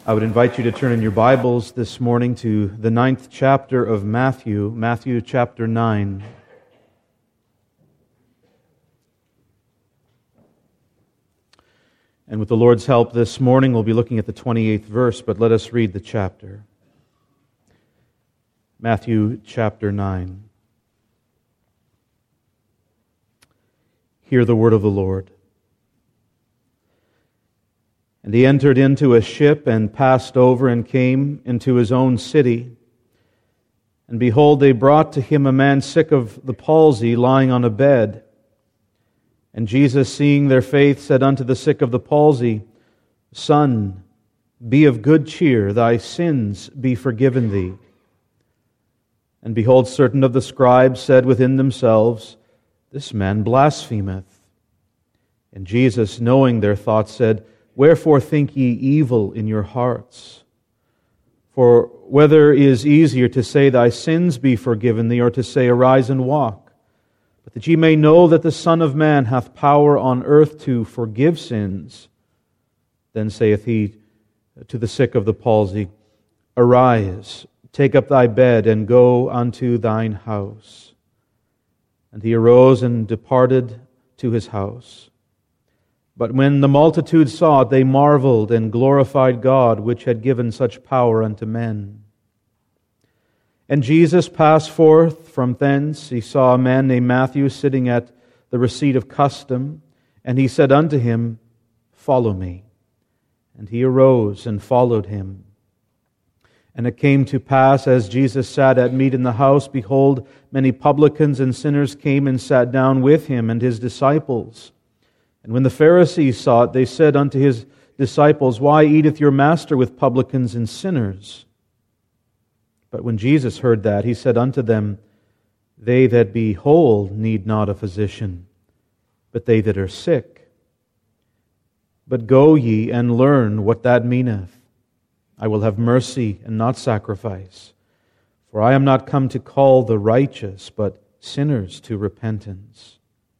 I would invite you to turn in your Bibles this morning to the 9th chapter of Matthew, Matthew chapter 9. And with the Lord's help this morning, we'll be looking at the 28th verse, but let us read the chapter. Matthew chapter 9. Hear the word of the Lord. And he entered into a ship and passed over and came into his own city. And behold, they brought to him a man sick of the palsy, lying on a bed. And Jesus, seeing their faith, said unto the sick of the palsy, Son, be of good cheer, thy sins be forgiven thee. And behold, certain of the scribes said within themselves, This man blasphemeth. And Jesus, knowing their thoughts, said, Wherefore think ye evil in your hearts? For whether is easier to say, Thy sins be forgiven thee, or to say, Arise and walk? But that ye may know that the Son of Man hath power on earth to forgive sins. Then saith he to the sick of the palsy, Arise, take up thy bed, and go unto thine house. And he arose and departed to his house. But when the multitude saw it, they marveled and glorified God, which had given such power unto men. And Jesus passed forth from thence. He saw a man named Matthew sitting at the receipt of custom, and he said unto him, Follow me. And he arose and followed him. And it came to pass, as Jesus sat at meat in the house, behold, many publicans and sinners came and sat down with him and his disciples. And when the Pharisees saw it, they said unto his disciples, Why eateth your master with publicans and sinners? But when Jesus heard that, he said unto them, They that be whole need not a physician, but they that are sick. But go ye and learn what that meaneth. I will have mercy and not sacrifice. For I am not come to call the righteous, but sinners to repentance.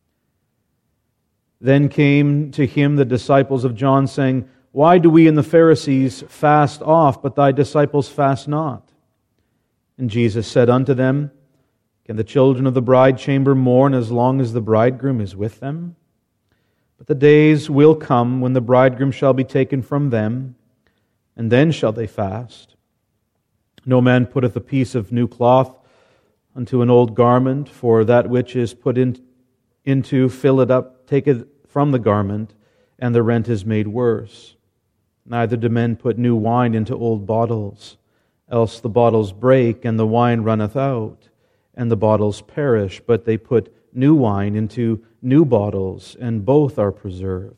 Then came to him the disciples of John, saying, Why do we and the Pharisees fast oft, but thy disciples fast not? And Jesus said unto them, Can the children of the bride chamber mourn as long as the bridegroom is with them? But the days will come when the bridegroom shall be taken from them, and then shall they fast. No man putteth a piece of new cloth unto an old garment, for that which is put into fill it up, take it from the garment, and the rent is made worse. Neither do men put new wine into old bottles, else the bottles break, and the wine runneth out, and the bottles perish. But they put new wine into new bottles, and both are preserved.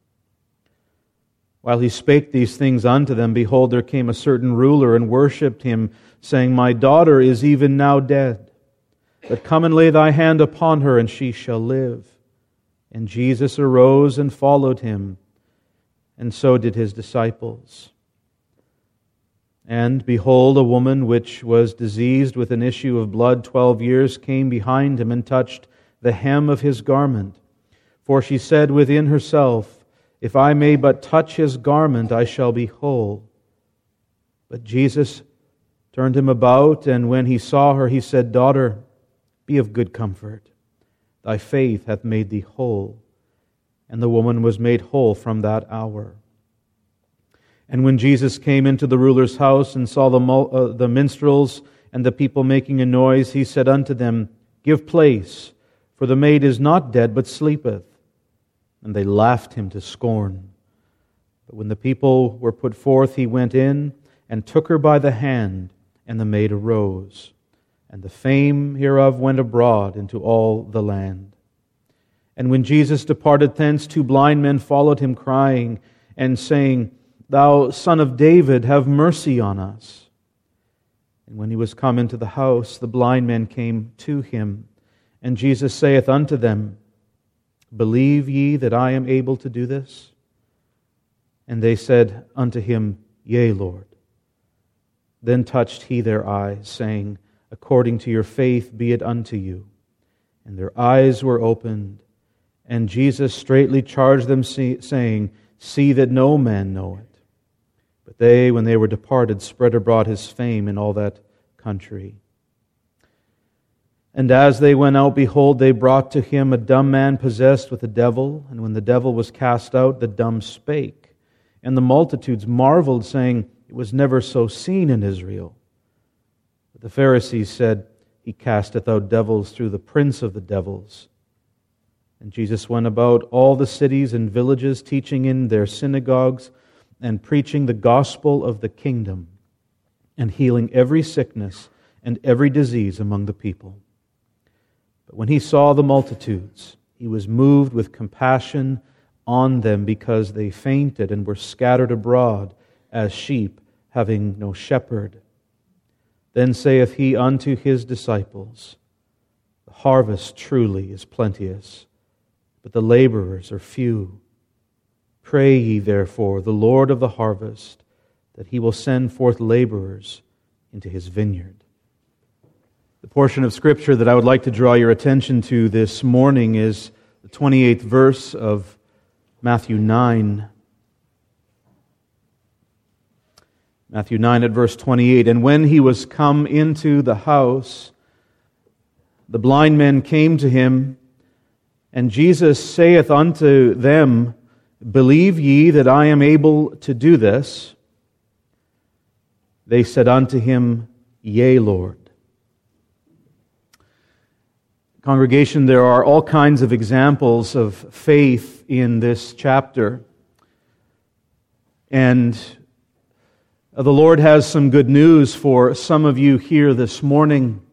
While he spake these things unto them, behold, there came a certain ruler, and worshipped him, saying, My daughter is even now dead, but come and lay thy hand upon her, and she shall live. And Jesus arose and followed him, and so did his disciples. And behold, a woman which was diseased with an issue of blood 12 years came behind him and touched the hem of his garment. For she said within herself, If I may but touch his garment, I shall be whole. But Jesus turned him about, and when he saw her, he said, Daughter, be of good comfort. Thy faith hath made thee whole. And the woman was made whole from that hour. And when Jesus came into the ruler's house and saw the minstrels and the people making a noise, he said unto them, Give place, for the maid is not dead, but sleepeth. And they laughed him to scorn. But when the people were put forth, he went in and took her by the hand, and the maid arose. And the fame hereof went abroad into all the land. And when Jesus departed thence, 2 blind men followed him, crying and saying, Thou Son of David, have mercy on us. And when he was come into the house, the blind men came to him. And Jesus saith unto them, Believe ye that I am able to do this? And they said unto him, Yea, Lord. Then touched he their eyes, saying, According to your faith be it unto you. And their eyes were opened, and Jesus straitly charged them, saying, See that no man know it. But they, when they were departed, spread abroad his fame in all that country. And as they went out, behold, they brought to him a dumb man possessed with a devil. And when the devil was cast out, the dumb spake. And the multitudes marveled, saying, It was never so seen in Israel. But the Pharisees said, He casteth out devils through the prince of the devils. And Jesus went about all the cities and villages, teaching in their synagogues, and preaching the gospel of the kingdom, and healing every sickness and every disease among the people. But when he saw the multitudes, he was moved with compassion on them, because they fainted and were scattered abroad as sheep having no shepherd. Then saith he unto his disciples, The harvest truly is plenteous, but the laborers are few. Pray ye therefore the Lord of the harvest, that he will send forth laborers into his vineyard. The portion of Scripture that I would like to draw your attention to this morning is the 28th verse of Matthew 9. Matthew 9 at verse 28. And when he was come into the house, the blind men came to him, and Jesus saith unto them, Believe ye that I am able to do this? They said unto him, Yea, Lord. Congregation, there are all kinds of examples of faith in this chapter. And the Lord has some good news for some of you here this morning.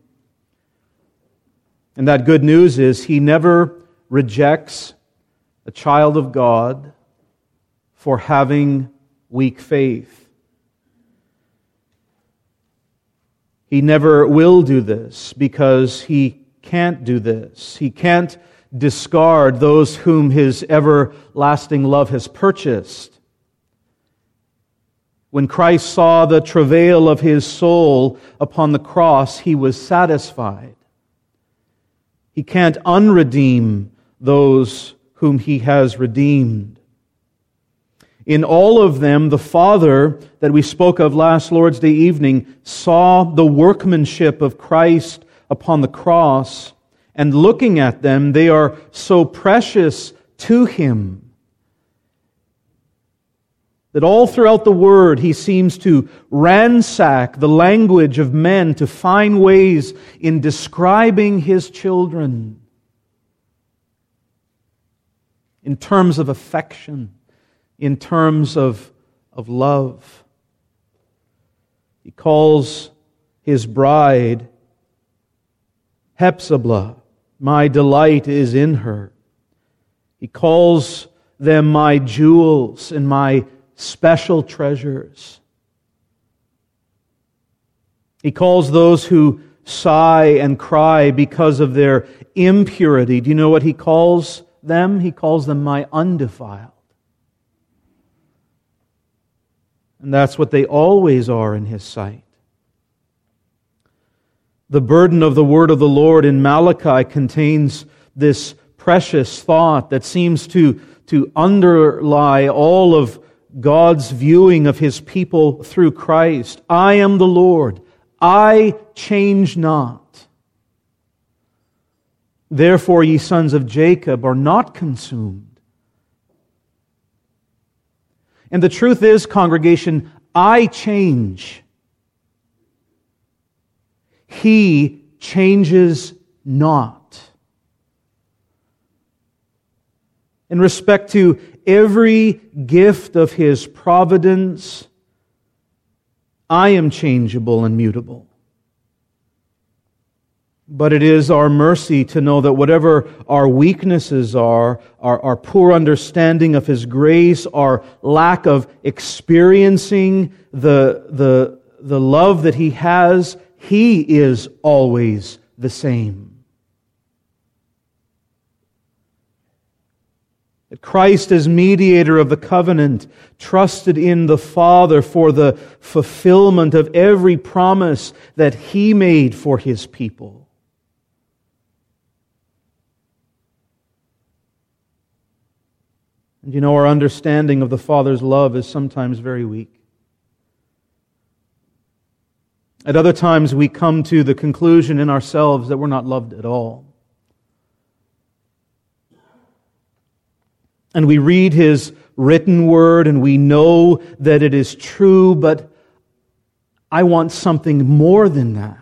And that good news is He never rejects a child of God for having weak faith. He never will do this because He can't do this. He can't discard those whom His everlasting love has purchased. When Christ saw the travail of His soul upon the cross, He was satisfied. He can't unredeem those whom He has redeemed. In all of them, the Father that we spoke of last Lord's Day evening saw the workmanship of Christ upon the cross, and looking at them, they are so precious to Him that all throughout the Word He seems to ransack the language of men to find ways in describing His children in terms of affection, in terms of love. He calls His bride Hepzibah, my delight is in her. He calls them my jewels and my special treasures. He calls those who sigh and cry because of their impurity. Do you know what He calls them? He calls them my undefiled. And that's what they always are in His sight. The burden of the word of the Lord in Malachi contains this precious thought that seems to underlie all of God's viewing of His people through Christ. I am the Lord. I change not. Therefore, ye sons of Jacob are not consumed. And the truth is, congregation, I change. He changes not. In respect to every gift of His providence, I am changeable and mutable. But it is our mercy to know that whatever our weaknesses are, our poor understanding of His grace, our lack of experiencing the love that He has, He is always the same. That Christ as mediator of the covenant trusted in the Father for the fulfillment of every promise that He made for His people. And you know, our understanding of the Father's love is sometimes very weak. At other times, we come to the conclusion in ourselves that we're not loved at all. And we read His written word and we know that it is true, but I want something more than that.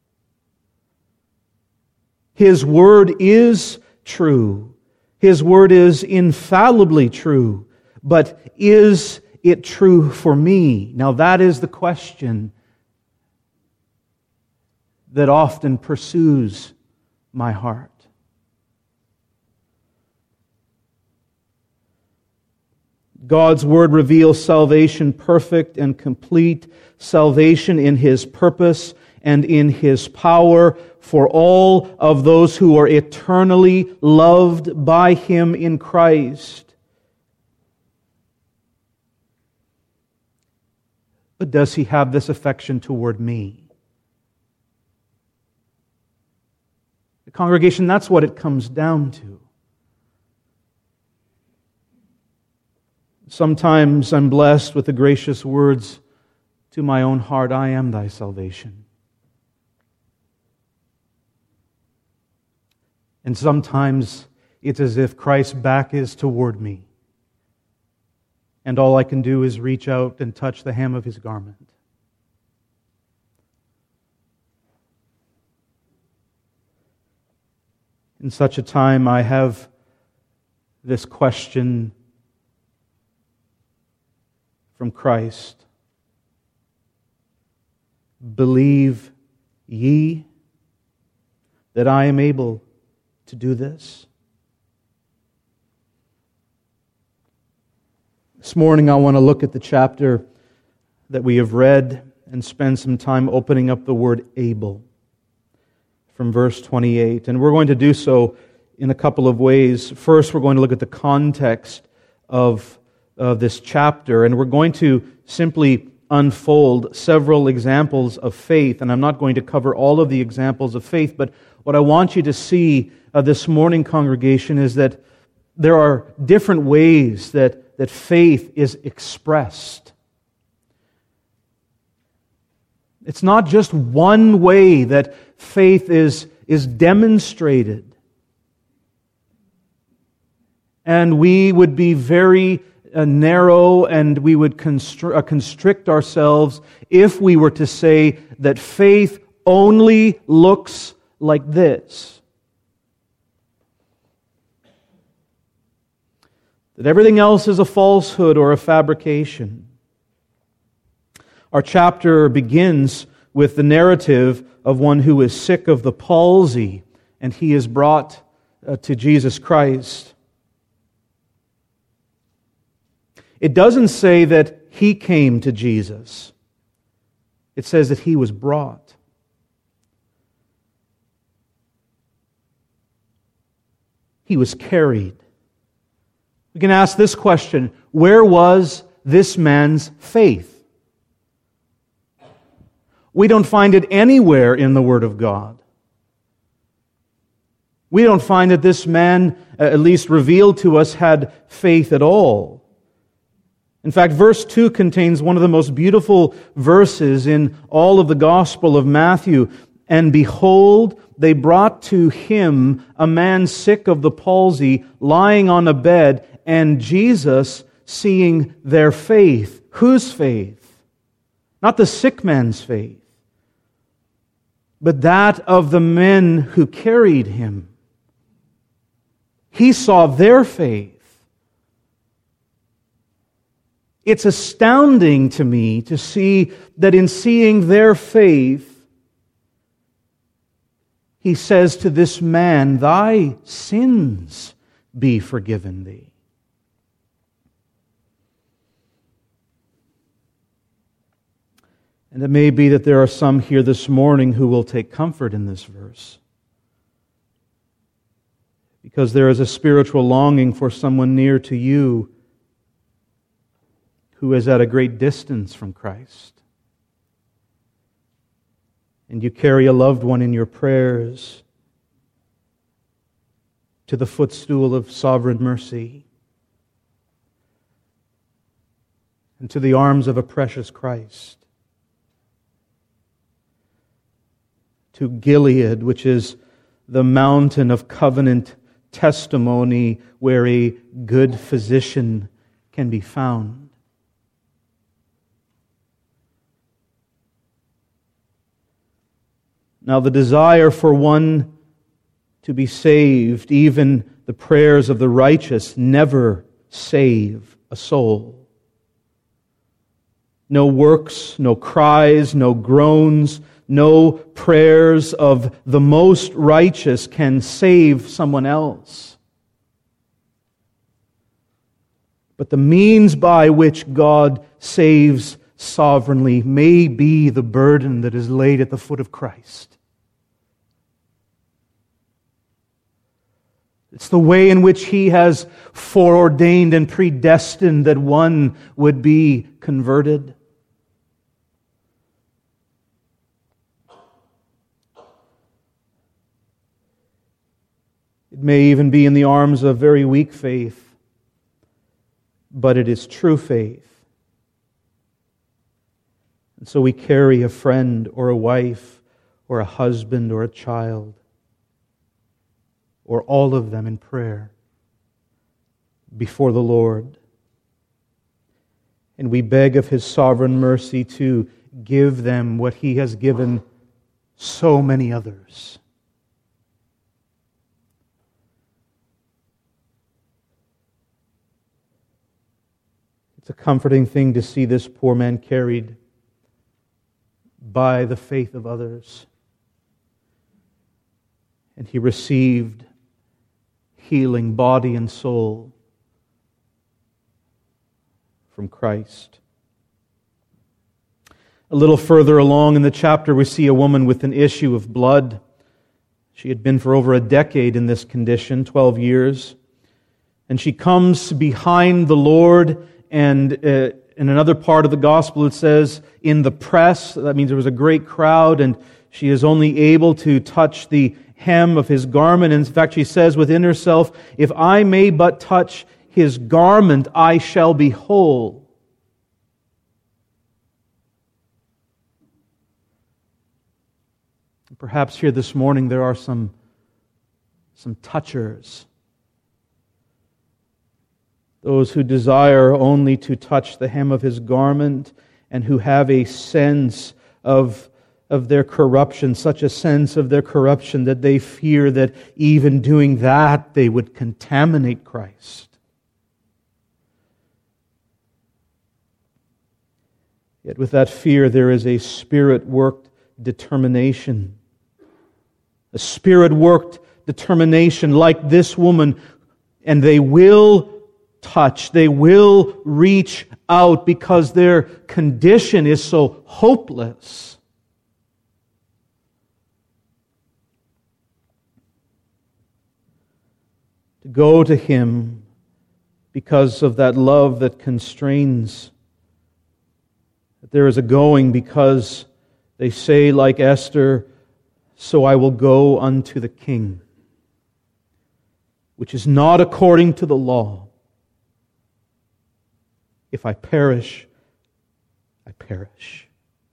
His word is true. His word is infallibly true. But is it true for me? Now that is the question that often pursues my heart. God's Word reveals salvation perfect and complete, salvation in His purpose and in His power for all of those who are eternally loved by Him in Christ. But does He have this affection toward me? The congregation, that's what it comes down to. Sometimes I'm blessed with the gracious words to my own heart, I am thy salvation. And sometimes it's as if Christ's back is toward me, and all I can do is reach out and touch the hem of His garment. In such a time, I have this question from Christ. Believe ye that I am able to do this? This morning I want to look at the chapter that we have read and spend some time opening up the word able from verse 28. And we're going to do so in a couple of ways. First, we're going to look at the context of this chapter, and we're going to simply unfold several examples of faith. And I'm not going to cover all of the examples of faith, but what I want you to see this morning, congregation, is that there are different ways that faith is expressed. It's not just one way that faith is demonstrated. And we would be very narrow, and we would constrict ourselves if we were to say that faith only looks like this. That everything else is a falsehood or a fabrication. Our chapter begins with the narrative of one who is sick of the palsy, and he is brought to Jesus Christ. It doesn't say that he came to Jesus. It says that he was brought. He was carried. We can ask this question: where was this man's faith? We don't find it anywhere in the Word of God. We don't find that this man, at least revealed to us, had faith at all. In fact, verse 2 contains one of the most beautiful verses in all of the Gospel of Matthew. And behold, they brought to him a man sick of the palsy, lying on a bed, and Jesus, seeing their faith. Whose faith? Not the sick man's faith, but that of the men who carried him. He saw their faith. It's astounding to me to see that in seeing their faith, he says to this man, "Thy sins be forgiven thee." And it may be that there are some here this morning who will take comfort in this verse, because there is a spiritual longing for someone near to you who is at a great distance from Christ. And you carry a loved one in your prayers to the footstool of sovereign mercy and to the arms of a precious Christ. to Gilead, which is the mountain of covenant testimony where a good physician can be found. Now, the desire for one to be saved, even the prayers of the righteous, never save a soul. No works, no cries, no groans, no prayers of the most righteous can save someone else. But the means by which God saves sovereignly may be the burden that is laid at the foot of Christ. It's the way in which He has foreordained and predestined that one would be converted. It may even be in the arms of very weak faith, but it is true faith. And so we carry a friend or a wife or a husband or a child, or all of them in prayer before the Lord. And we beg of His sovereign mercy to give them what He has given so many others. It's a comforting thing to see this poor man carried by the faith of others. And he received healing body and soul from Christ. A little further along in the chapter, we see a woman with an issue of blood. She had been for over a decade in this condition, 12 years. And she comes behind the Lord, and in another part of the gospel it says, in the press, that means there was a great crowd, and she is only able to touch the hem of His garment. And in fact, she says within herself, if I may but touch His garment, I shall be whole. Perhaps here this morning there are some touchers. Those who desire only to touch the hem of His garment and who have a sense of their corruption, such a sense of their corruption that they fear that even doing that they would contaminate Christ. Yet with that fear there is a Spirit-worked determination. A Spirit-worked determination like this woman, and they will touch, they will reach out because their condition is so hopeless. To go to Him because of that love that constrains. That there is a going because they say like Esther, so I will go unto the King, which is not according to the law. If I perish, I perish.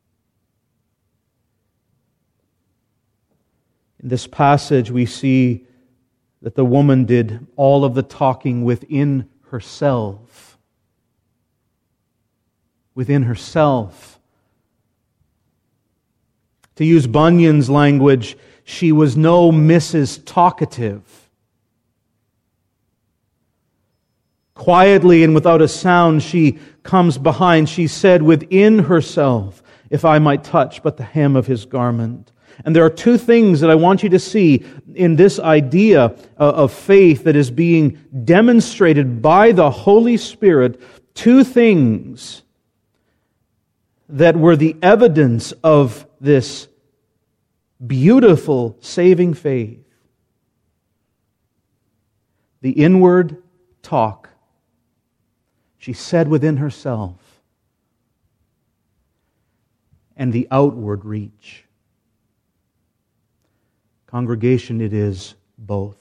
In this passage we see that the woman did all of the talking within herself. Within herself. To use Bunyan's language, she was no Mrs. Talkative. Quietly and without a sound, she comes behind. She said within herself, if I might touch but the hem of His garment. And there are two things that I want you to see in this idea of faith that is being demonstrated by the Holy Spirit. Two things that were the evidence of this beautiful saving faith. The inward talk. She said within herself. And the outward reach. Congregation, it is both.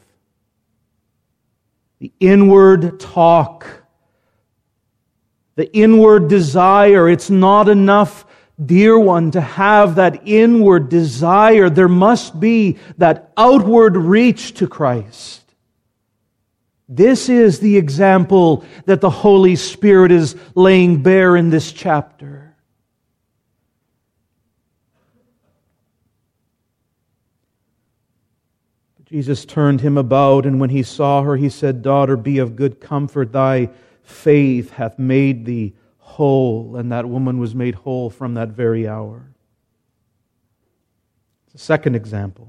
The inward talk, the inward desire, it's not enough dear one, to have that inward desire. There must be that outward reach to Christ. This is the example that the Holy Spirit is laying bare in this chapter. Jesus turned him about, and when he saw her, he said, "Daughter, be of good comfort. Thy faith hath made thee whole." And that woman was made whole from that very hour. It's a second example.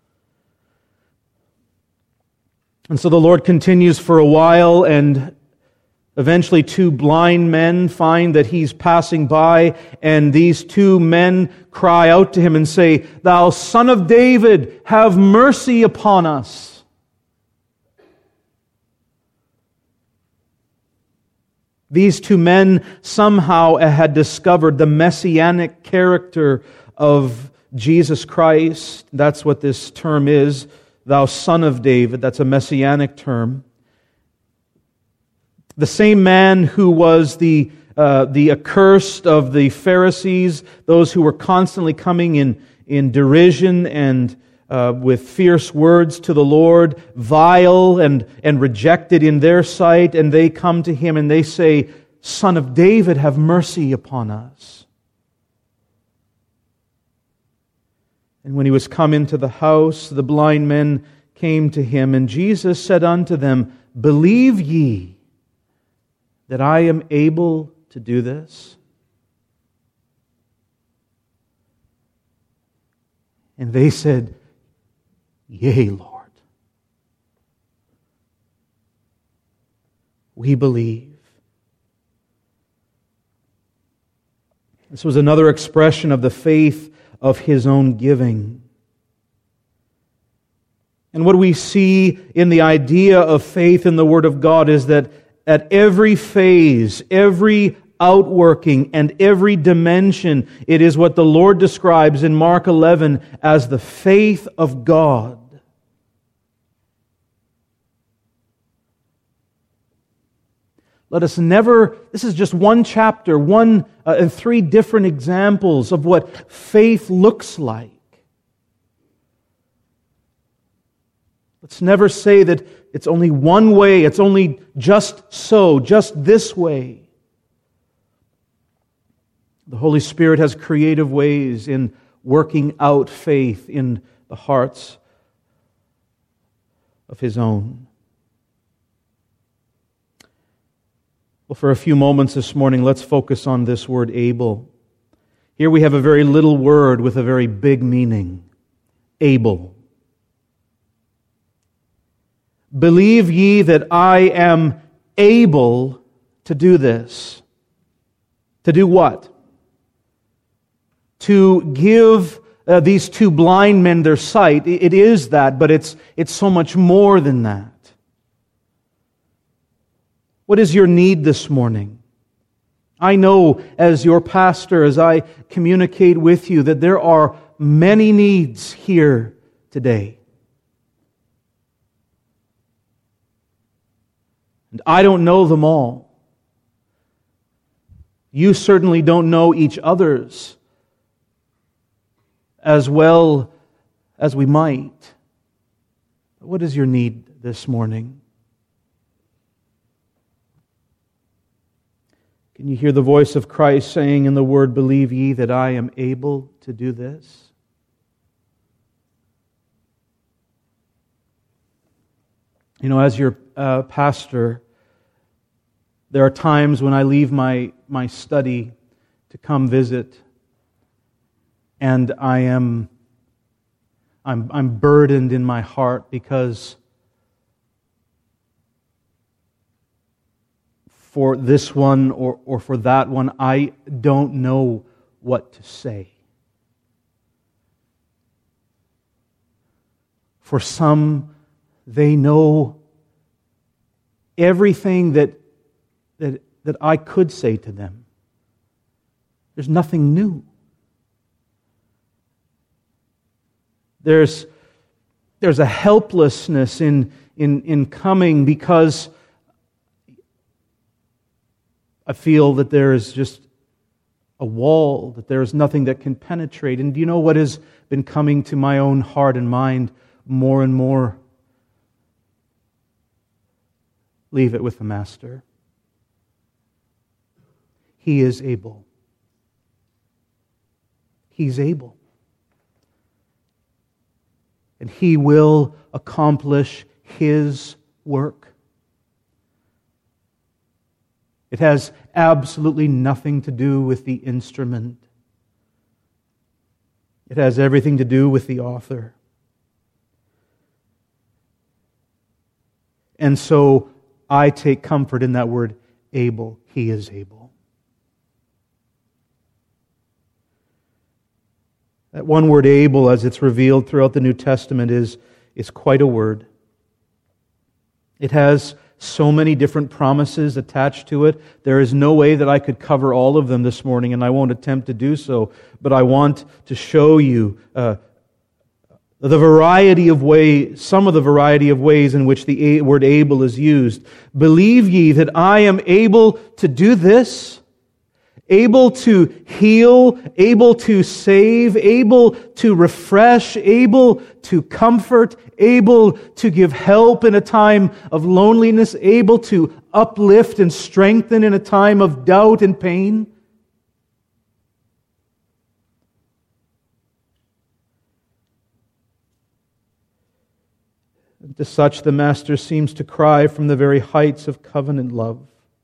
And so the Lord continues for a while, and eventually two blind men find that He's passing by, and these two men cry out to Him and say, "Thou Son of David, have mercy upon us." These two men somehow had discovered the messianic character of Jesus Christ. That's what this term is. Thou Son of David, that's a messianic term. The same man who was the accursed of the Pharisees, those who were constantly coming in derision and with fierce words to the Lord, vile and rejected in their sight, and they come to Him and they say, "Son of David, have mercy upon us." And when He was come into the house, the blind men came to Him, and Jesus said unto them, "Believe ye that I am able to do this?" And they said, "Yea, Lord, we believe." This was another expression of the faith of His own giving. And what we see in the idea of faith in the Word of God is that at every phase, every outworking, and every dimension, it is what the Lord describes in Mark 11 as the faith of God. Let us never, this is just one chapter, and three different examples of what faith looks like. Let's never say that it's only one way, it's only just so, just this way. The Holy Spirit has creative ways in working out faith in the hearts of His own. Well, for a few moments this morning, let's focus on this word able. Here we have a very little word with a very big meaning. Able. Believe ye that I am able to do this. To do what? To give these two blind men their sight. It is that, but it's so much more than that. What is your need this morning? I know as your pastor, as I communicate with you, that there are many needs here today. And I don't know them all. You certainly don't know each other's as well as we might. What is your need this morning? Can you hear the voice of Christ saying in the Word, "Believe ye that I am able to do this"? You know, as your pastor, there are times when I leave my study to come visit, and I'm burdened in my heart because for this one or for that one, I don't know what to say. For some, they know everything that I could say to them. There's nothing new. There's a helplessness in coming because I feel that there is just a wall that there is nothing that can penetrate. And do you know what has been coming to my own heart and mind more and more? Leave it with the Master. He is able. He's able. And He will accomplish His work. It has absolutely nothing to do with the instrument. It has everything to do with the author. And so I take comfort in that word, able. He is able. That one word, able, as it's revealed throughout the New Testament, is quite a word. It has so many different promises attached to it. There is no way that I could cover all of them this morning, and I won't attempt to do so. But I want to show you the variety of ways, some of the variety of ways in which the word able is used. Believe ye that I am able to do this? Able to heal, able to save, able to refresh, able to comfort, able to give help in a time of loneliness, able to uplift and strengthen in a time of doubt and pain. To such the Master seems to cry from the very heights of covenant love,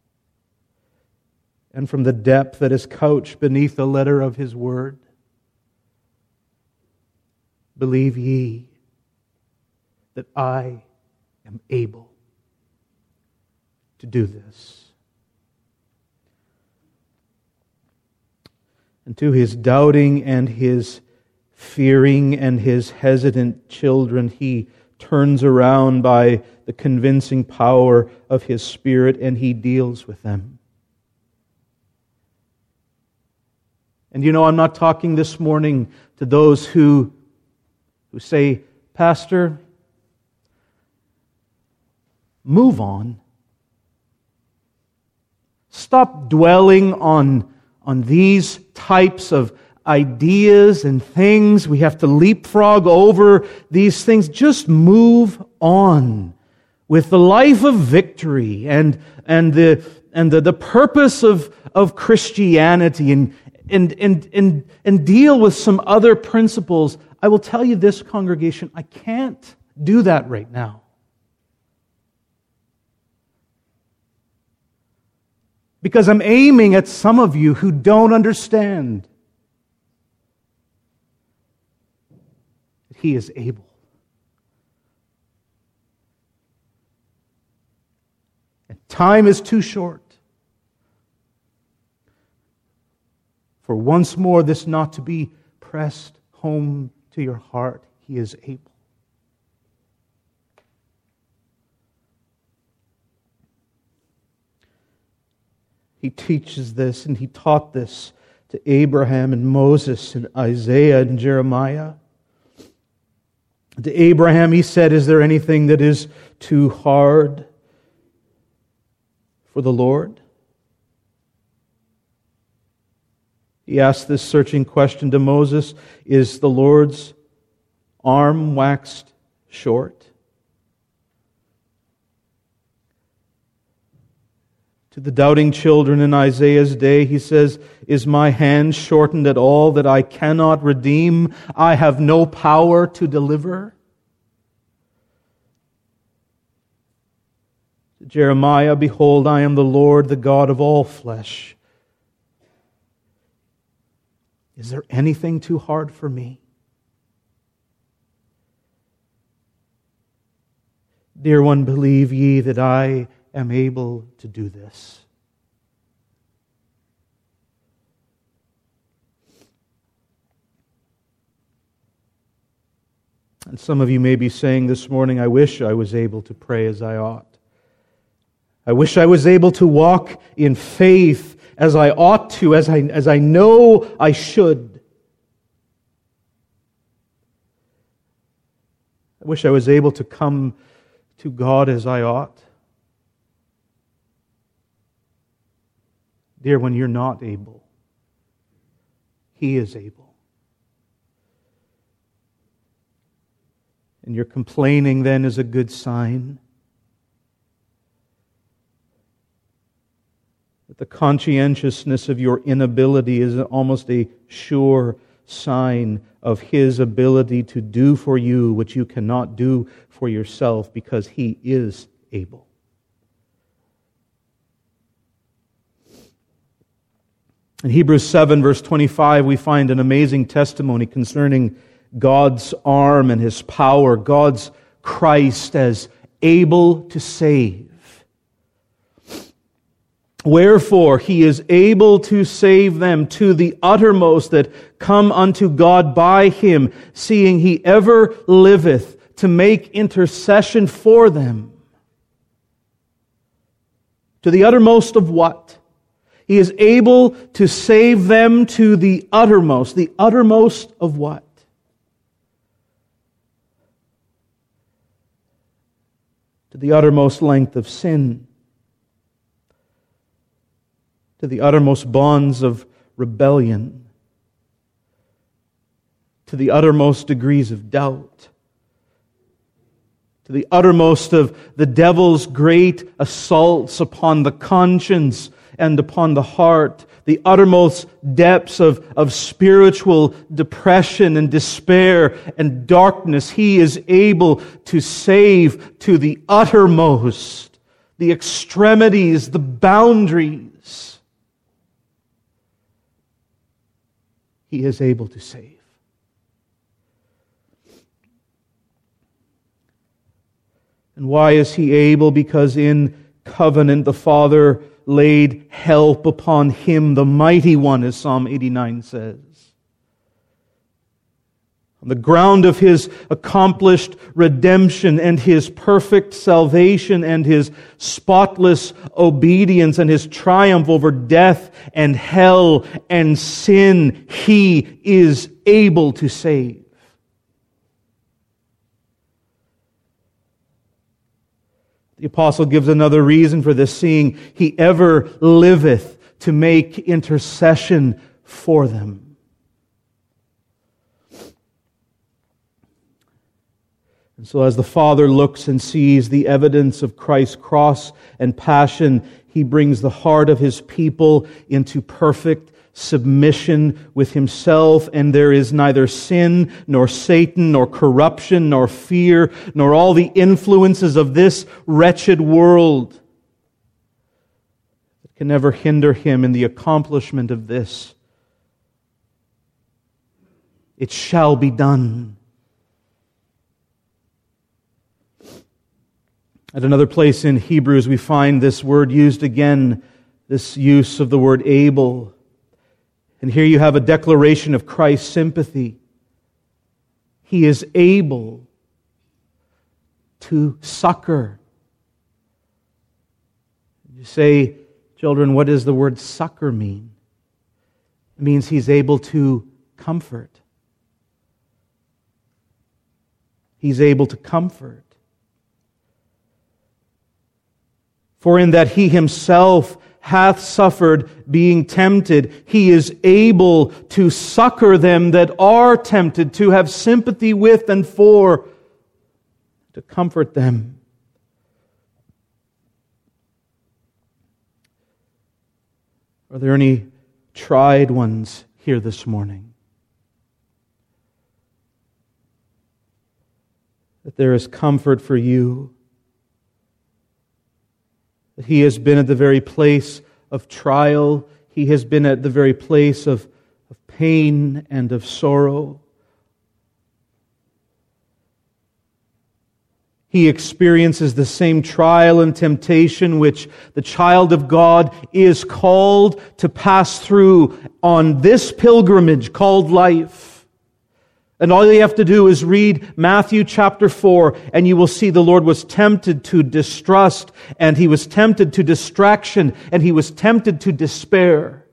and from the depth that is couched beneath the letter of His word. Believe ye that I am able to do this. And to His doubting and His fearing and His hesitant children, He turns around by the convincing power of His Spirit, and He deals with them. And you know, I'm not talking this morning to those who say, Pastor, move on. Stop dwelling on these types of ideas and things. We have to leapfrog over these things. Just move on with the life of victory and the purpose of Christianity and deal with some other principles. I will tell you this, congregation, I can't do that right now. Because I'm aiming at some of you who don't understand. He is able. And time is too short for once more this not to be pressed home to your heart. He is able. He teaches this, and He taught this to Abraham and Moses and Isaiah and Jeremiah. To Abraham He said, is there anything that is too hard for the Lord? He asked this searching question to Moses, is the Lord's arm waxed short? To the doubting children in Isaiah's day, He says, is my hand shortened at all that I cannot redeem? I have no power to deliver? To Jeremiah, behold, I am the Lord, the God of all flesh. Is there anything too hard for me? Dear one, believe ye that I am able to do this. And some of you may be saying this morning, I wish I was able to pray as I ought. I wish I was able to walk in faith as I ought to, as I know I should. I wish I was able to come to God as I ought. Dear, when you're not able, He is able. And your complaining then is a good sign. That the conscientiousness of your inability is almost a sure sign of His ability to do for you what you cannot do for yourself, because He is able. In Hebrews 7, verse 25, we find an amazing testimony concerning God's arm and His power, God's Christ as able to save. Wherefore He is able to save them to the uttermost that come unto God by Him, seeing He ever liveth to make intercession for them. To the uttermost of what? He is able to save them to the uttermost. The uttermost of what? To the uttermost length of sin. To the uttermost bonds of rebellion. To the uttermost degrees of doubt. To the uttermost of the devil's great assaults upon the conscience and upon the heart, the uttermost depths of spiritual depression and despair and darkness. He is able to save to the uttermost, the extremities, the boundaries. He is able to save. And why is He able? Because in covenant the Father laid help upon Him, the mighty one, as Psalm 89 says. On the ground of His accomplished redemption and His perfect salvation and His spotless obedience and His triumph over death and hell and sin, He is able to save. The apostle gives another reason for this, seeing He ever liveth to make intercession for them. And so as the Father looks and sees the evidence of Christ's cross and passion, He brings the heart of His people into perfect submission with Himself, and there is neither sin, nor Satan, nor corruption, nor fear, nor all the influences of this wretched world that can never hinder Him in the accomplishment of this. It shall be done. At another place in Hebrews, we find this word used again, this use of the word able. And here you have a declaration of Christ's sympathy. He is able to succor. You say, children, what does the word succor mean? It means He's able to comfort. He's able to comfort. For in that He Himself hath suffered being tempted, He is able to succor them that are tempted, to have sympathy with and for, to comfort them. Are there any tried ones here this morning? That there is comfort for you? That He has been at the very place of trial. He has been at the very place of pain and of sorrow. He experiences the same trial and temptation which the child of God is called to pass through on this pilgrimage called life. And all you have to do is read Matthew chapter 4, and you will see the Lord was tempted to distrust, and He was tempted to distraction, and He was tempted to despair.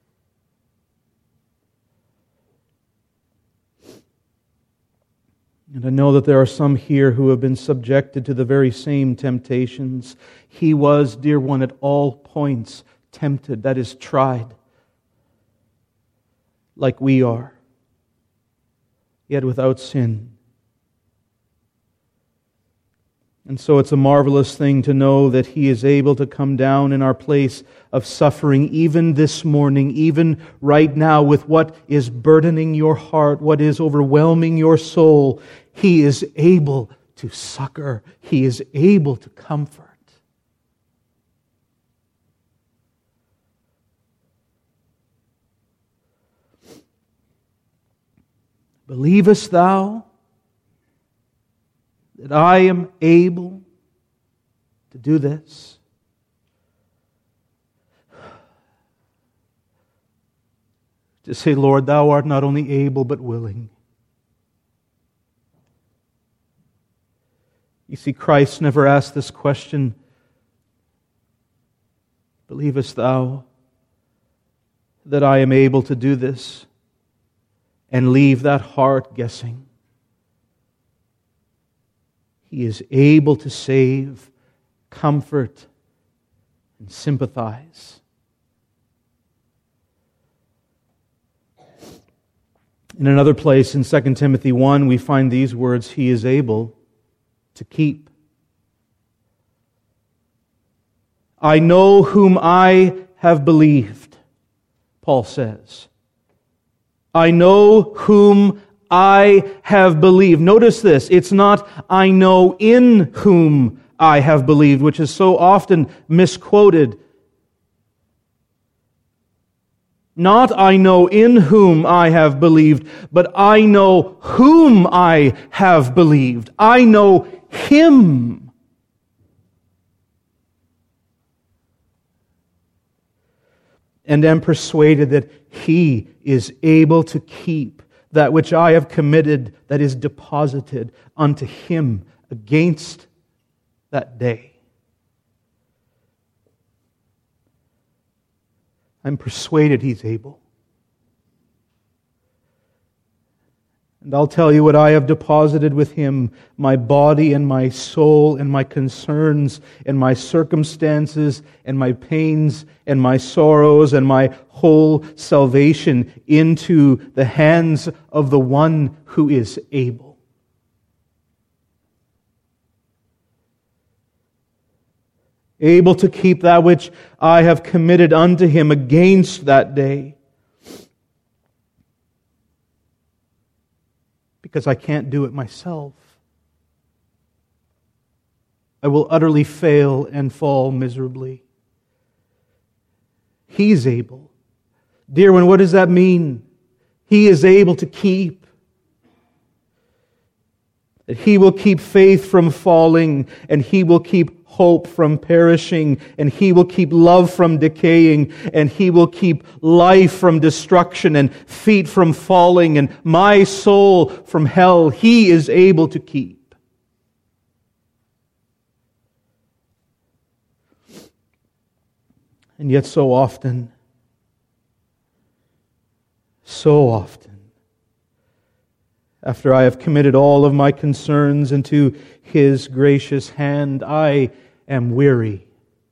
And I know that there are some here who have been subjected to the very same temptations. He was, dear one, at all points tempted, that is, tried. like we are, yet without sin. And so it's a marvelous thing to know that He is able to come down in our place of suffering, even this morning, even right now, with what is burdening your heart, what is overwhelming your soul. He is able to succor. He is able to comfort. Believest thou that I am able to do this? To say, Lord, Thou art not only able but willing. You see, Christ never asked this question, believest thou that I am able to do this? And leave that heart guessing. He is able to save, comfort, and sympathize. In another place in 2 Timothy 1, we find these words, He is able to keep. I know whom I have believed, Paul says. I know whom I have believed. Notice this, it's not I know in whom I have believed, which is so often misquoted. Not I know in whom I have believed, but I know whom I have believed. I know Him. And am persuaded that He is able to keep that which I have committed, that is deposited unto Him against that day. I'm persuaded He's able. And I'll tell you what I have deposited with Him, my body and my soul and my concerns and my circumstances and my pains and my sorrows and my whole salvation into the hands of the one who is able. Able to keep that which I have committed unto Him against that day. Because I can't do it myself. I will utterly fail and fall miserably. He's able. Dear one, what does that mean? He is able to keep. That He will keep faith from falling, and He will keep hope from perishing, and He will keep love from decaying, and He will keep life from destruction, and feet from falling, and my soul from hell. He is able to keep. And yet so often, after I have committed all of my concerns into His gracious hand, I am weary.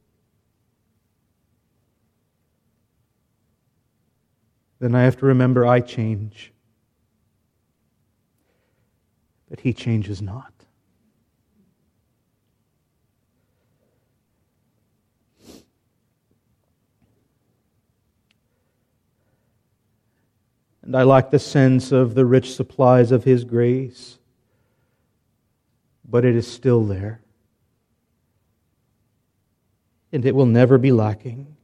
Then I have to remember I change. But He changes not. And I lack the sense of the rich supplies of His grace. But it is still there. And it will never be lacking.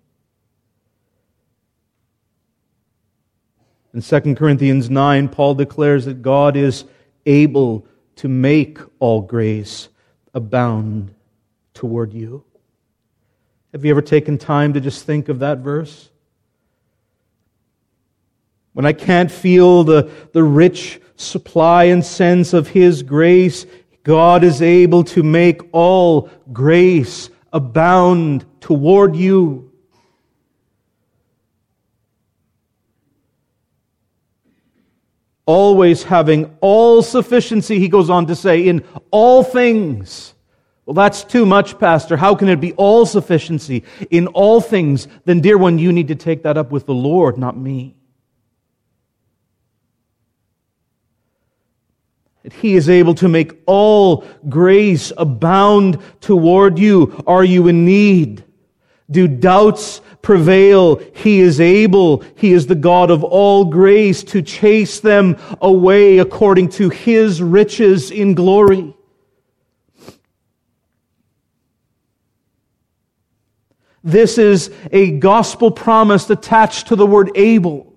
In 2 Corinthians 9, Paul declares that God is able to make all grace abound toward you. Have you ever taken time to just think of that verse? When I can't feel the rich supply and sense of His grace, God is able to make all grace abound toward you. Always having all sufficiency, he goes on to say, in all things. Well, that's too much, Pastor. How can it be all sufficiency in all things? Then, dear one, you need to take that up with the Lord, not me. that He is able to make all grace abound toward you. Are you in need? Do doubts prevail? He is able. He is the God of all grace to chase them away according to His riches in glory. This is a gospel promise attached to the word able.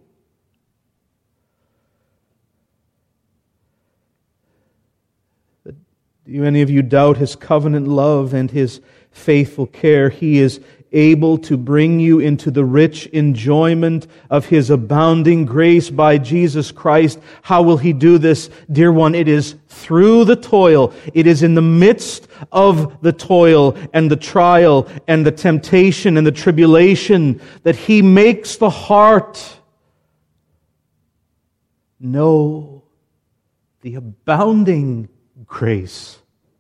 Do any of you doubt His covenant love and His faithful care? He is able to bring you into the rich enjoyment of His abounding grace by Jesus Christ. How will He do this, dear one? It is through the toil. It is in the midst of the toil and the trial and the temptation and the tribulation that He makes the heart know the abounding grace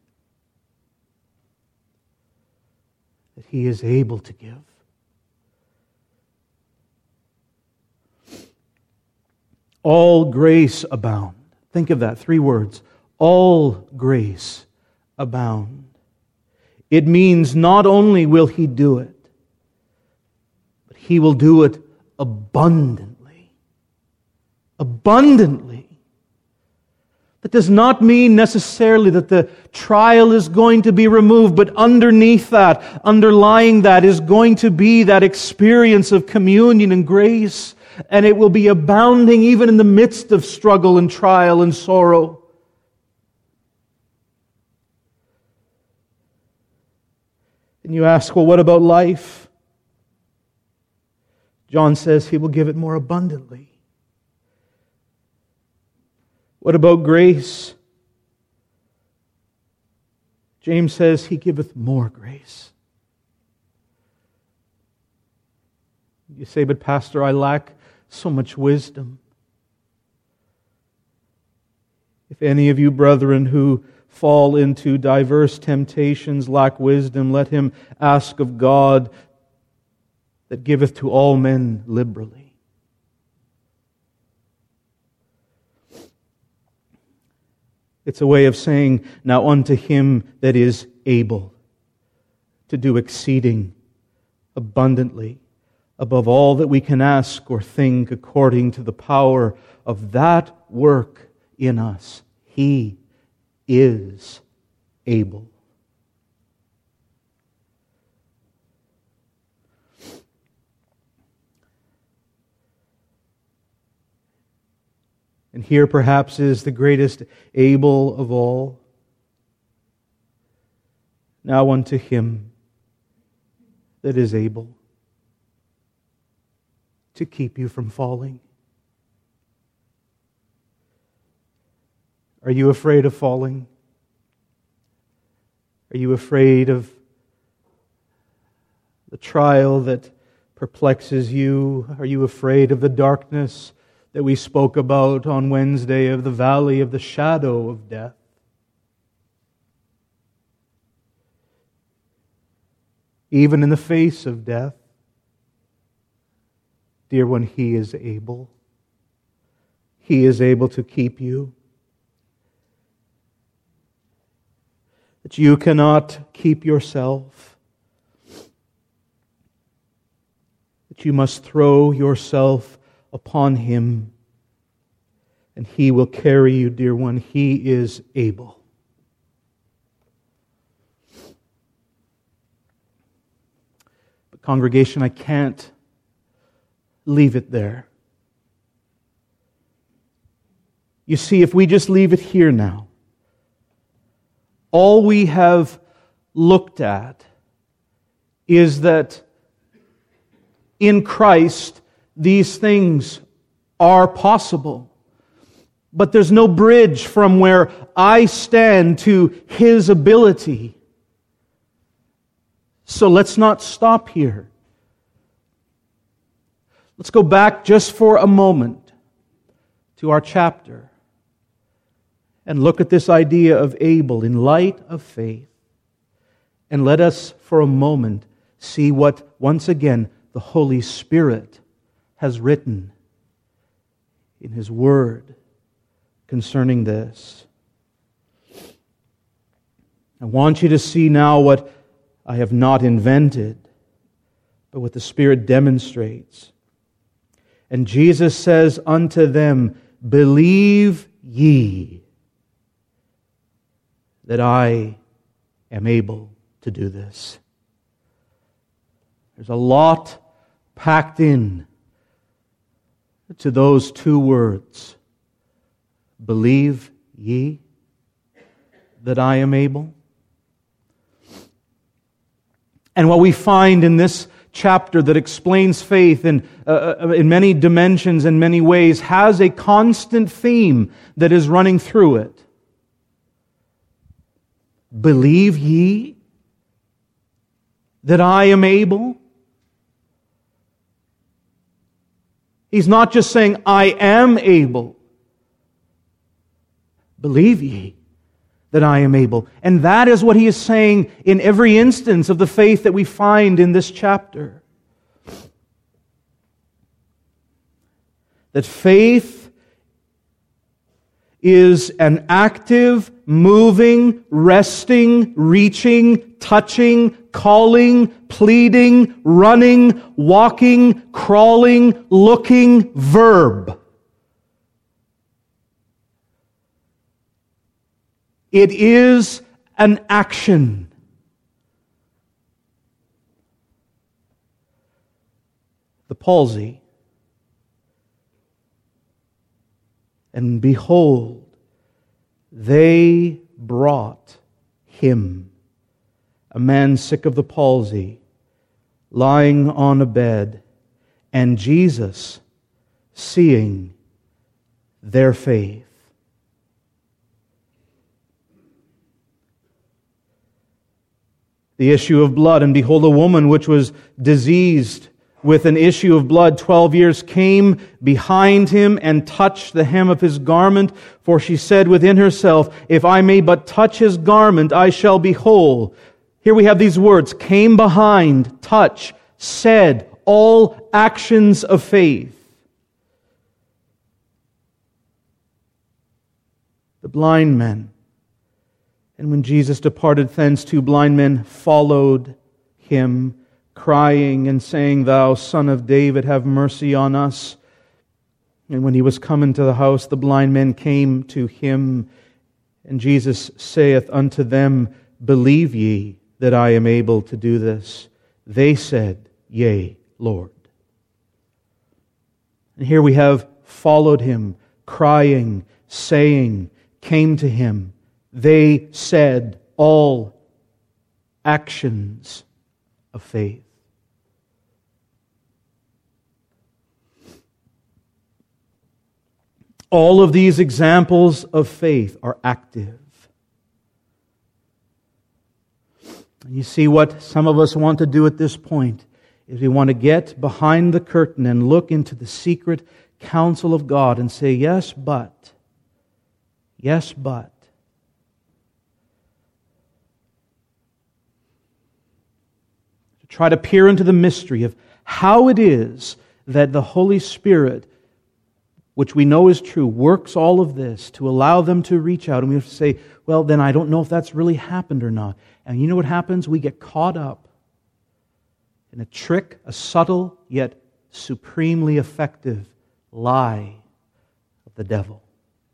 that He is able to give. All grace abound. Think of that, 3 words. All grace abound. It means not only will He do it, but He will do it abundantly. Abundantly. That does not mean necessarily that the trial is going to be removed, but underneath that, underlying that, is going to be that experience of communion and grace, and it will be abounding even in the midst of struggle and trial and sorrow. And you ask, well, what about life? John says He will give it more abundantly. What about grace? James says He giveth more grace. You say, but Pastor, I lack so much wisdom. If any of you brethren who fall into diverse temptations lack wisdom, let him ask of God that giveth to all men liberally. It's a way of saying, now unto Him that is able to do exceeding abundantly above all that we can ask or think, according to the power of that work in us. He is able. And here perhaps is the greatest able of all. Now unto Him that is able to keep you from falling. Are you afraid of falling? Are you afraid of the trial that perplexes you? Are you afraid of the darkness that we spoke about on Wednesday, of the valley of the shadow of death? Even in the face of death, dear one, He is able. He is able to keep you. That you cannot keep yourself. That you must throw yourself upon Him, and He will carry you, dear one. He is able. But congregation, I can't leave it there. You see, if we just leave it here now, all we have looked at is that in Christ these things are possible. But there's no bridge from where I stand to His ability. So let's not stop here. Let's go back just for a moment to our chapter and look at this idea of able in light of faith. And let us for a moment see what, once again, the Holy Spirit has written in His Word concerning this. I want you to see now what I have not invented, but what the Spirit demonstrates. And Jesus says unto them, believe ye that I am able to do this. There's a lot packed in to those two words. Believe ye that I am able. And what we find in this chapter that explains faith in many dimensions and many ways has a constant theme that is running through it. Believe ye that I am able? He's not just saying, I am able. Believe ye that I am able. And that is what he is saying in every instance of the faith that we find in this chapter. That faith is an active, moving, resting, reaching, touching, calling, pleading, running, walking, crawling, looking verb. It is an action. The palsy. And behold, they brought him, a man sick of the palsy, lying on a bed, and Jesus, seeing their faith. The issue of blood, and behold, a woman which was diseased with an issue of blood 12 years came behind him and touched the hem of his garment, for she said within herself, if I may but touch his garment, I shall be whole. Here we have these words, came behind, touch, said, all actions of faith. The blind men. And when Jesus departed thence, 2 blind men followed him, crying and saying, Thou Son of David, have mercy on us. And when he was come into the house, the blind men came to him, and Jesus saith unto them, Believe ye that I am able to do this? They said, Yea, Lord. And here we have followed him, crying, saying, came to him. They said all actions of faith. All of these examples of faith are active. And you see what some of us want to do at this point is we want to get behind the curtain and look into the secret counsel of God and say, yes, but. Yes, but. To try to peer into the mystery of how it is that the Holy Spirit, which we know is true, works all of this to allow them to reach out. And we have to say, well, then I don't know if that's really happened or not. And you know what happens? We get caught up in a trick, a subtle yet supremely effective lie of the devil.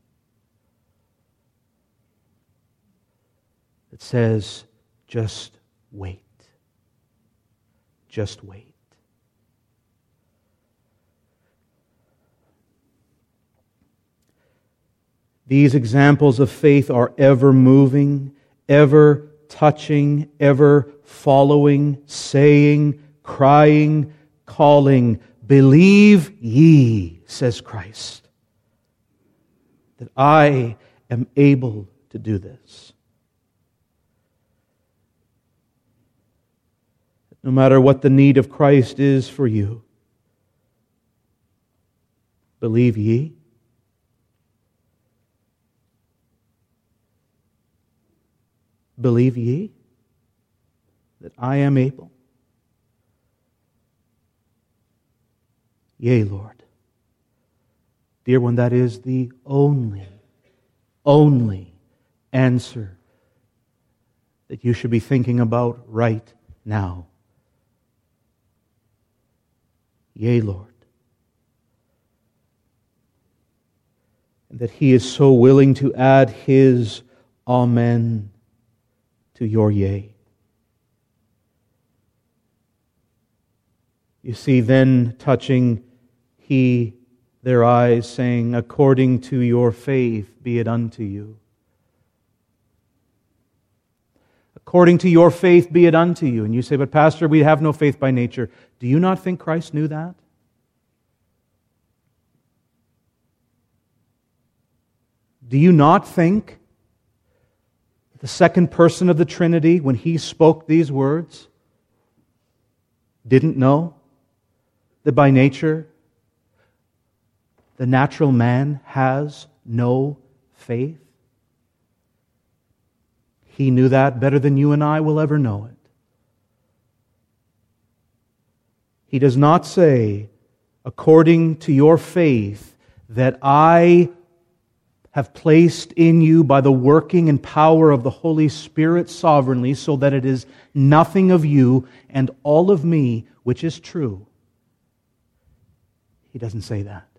It says, just wait. Just wait. These examples of faith are ever moving, ever touching, ever following, saying, crying, calling. Believe ye, says Christ, that I am able to do this. No matter what the need of Christ is for you, believe ye. Believe ye that I am able? Yea, Lord. Dear one, that is the only answer that you should be thinking about right now. Yea, Lord. And that He is so willing to add His Amen to your yea. You see, then touching He their eyes, saying, according to your faith be it unto you. According to your faith be it unto you. And you say, but Pastor, we have no faith by nature. Do you not think Christ knew that? Do you not think the second person of the Trinity, when He spoke these words, didn't know that by nature the natural man has no faith? He knew that better than you and I will ever know it. He does not say, according to your faith, that I have placed in you by the working and power of the Holy Spirit sovereignly, so that it is nothing of you and all of me, which is true. He doesn't say that.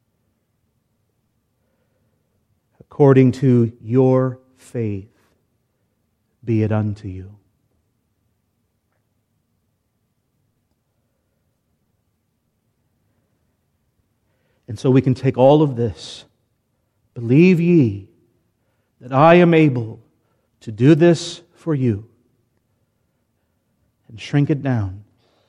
According to your faith, be it unto you. And so we can take all of this. Believe ye that I am able to do this for you, and shrink it down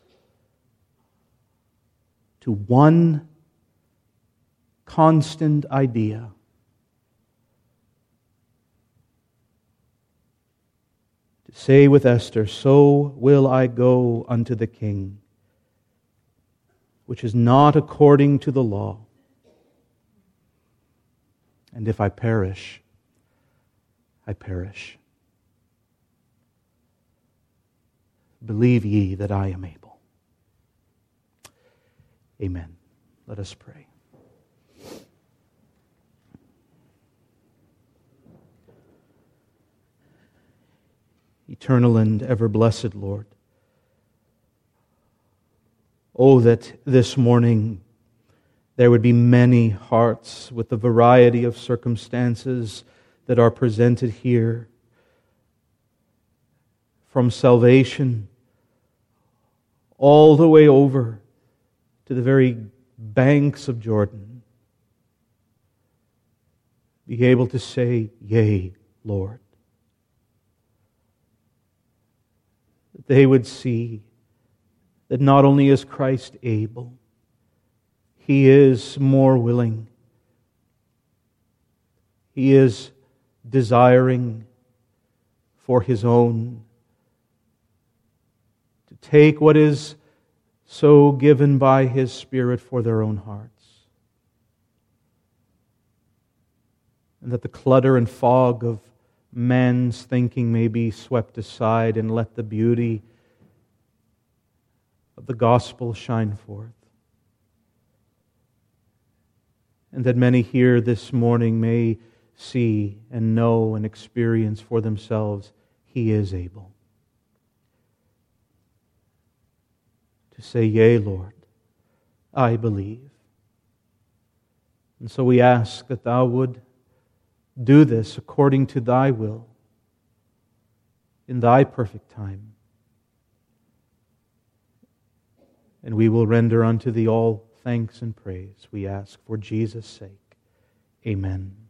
to one constant idea. To say with Esther, so will I go unto the king, which is not according to the law. And if I perish, I perish. Believe ye that I am able. Amen. Let us pray. Eternal and ever blessed Lord, oh, that this morning there would be many hearts with the variety of circumstances that are presented here, from salvation all the way over to the very banks of Jordan, be able to say, yea, Lord. That they would see that not only is Christ able, He is more willing. He is desiring for His own to take what is so given by His Spirit for their own hearts. And that the clutter and fog of man's thinking may be swept aside, and let the beauty of the gospel shine forth. And that many here this morning may see and know and experience for themselves, He is able to say, yea, Lord, I believe. And so we ask that Thou would do this according to Thy will, in Thy perfect time. And we will render unto Thee all thanks and praise, we ask for Jesus' sake. Amen.